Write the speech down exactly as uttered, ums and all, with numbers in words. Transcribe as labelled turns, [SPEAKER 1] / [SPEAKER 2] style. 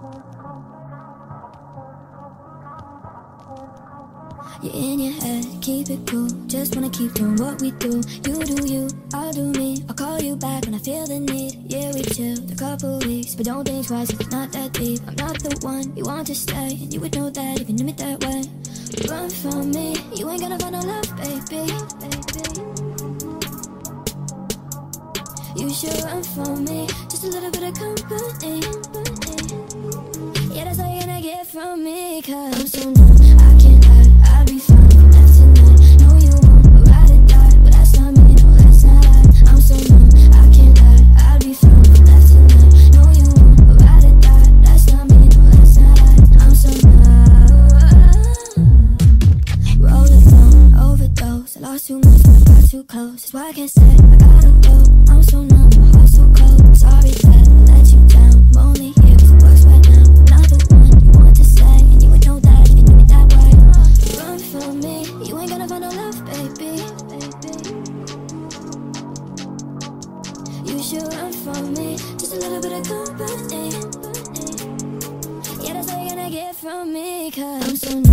[SPEAKER 1] You're in your head, keep it cool. Just wanna keep doing what we do. You do you, I'll do me. I'll call you back when I feel the need. Yeah, we chilled a couple weeks, but don't think twice if it's not that deep. I'm not the one you want to stay, and you would know that if you knew me that way. Run from me, you ain't gonna find no love, baby. You should run from me, just a little bit of company. Yeah, that's all you're gonna get from me, cause I'm so numb, I can't hide. I'll be fine from that tonight. No, you won't, but ride or die. But that's not me, no, that's not I. I'm so numb, I can't hide. I'll be fine from that tonight. No, you won't, but ride or die. That's not me, no, that's not I. I'm so numb. Roll it down, overdose. I lost too much when I got too close. That's why I can't say I gotta go. I'm so numb, my heart's so cold. Sorry that I let you down. I'm only here cause it works right now. I'm not the one you want to say, and you would know that if you knew me that way. Run from me, you ain't gonna find no love, baby. You should run from me, just a little bit of company. Yeah, that's all you're gonna get from me, cause I'm so